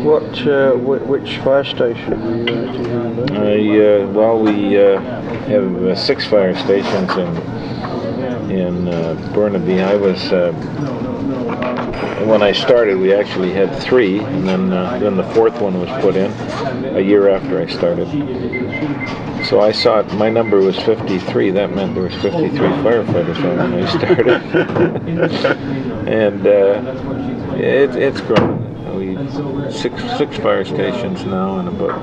Which fire station were you at? Well, we have 6 fire stations in Burnaby. I was when I started, we actually had 3, and then the 4th one was put in a year after I started. So I saw it, my number was 53. That meant there was 53 firefighters when I started. And it's grown. We six fire stations now, and about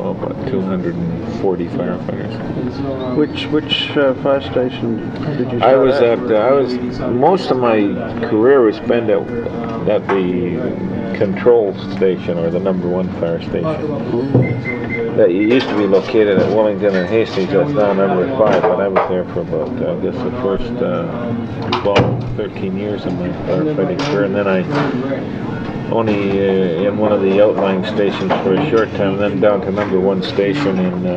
240 firefighters. Which fire station did you start I was at? Most of my career was spent at the control station, or the #1 fire station. That used to be located at Wellington and Hastings. That's now #5, but I was there for about, I guess, the first 12, 13 years of my firefighting career, and then I only in one of the outlying stations for a short time, then down to #1 station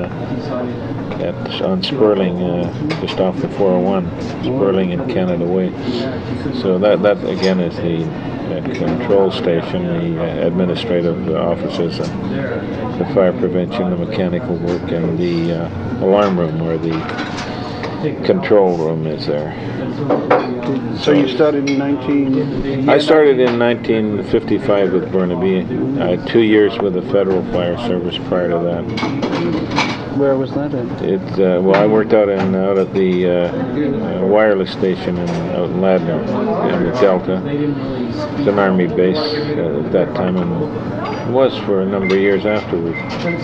on Sperling, just off the 401, Sperling and Canada Way. So that again is the control station, the administrative offices, and the fire prevention, the mechanical work, and the alarm room, where the control room is there. So you started in 19... I started in 1955 with Burnaby. I had 2 years with the Federal Fire Service prior to that. Where was that at? Well, I worked out at the wireless station out in Ladner, in the Delta. It's an Army base at that time, and was for a number of years afterwards.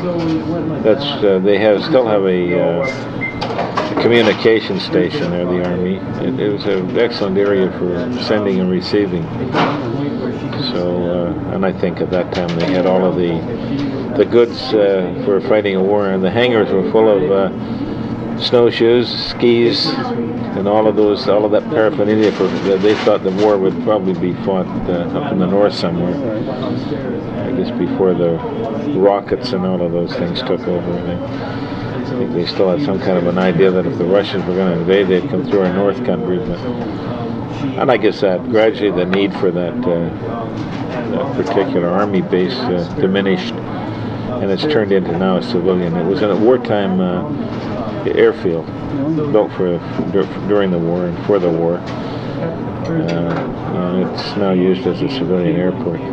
They still have a communication station there, the Army. It was an excellent area for sending and receiving. So, and I think at that time they had all of the goods for fighting a war, and the hangars were full of snowshoes, skis, and all of that paraphernalia. They thought the war would probably be fought up in the north somewhere. I guess before the rockets and all of those things took over. I think they still had some kind of an idea that if the Russians were going to invade, they'd come through our north country. And I guess that gradually the need for that particular Army base diminished, and it's turned into now a civilian. It was a wartime airfield built during the war and for the war. And it's now used as a civilian airport.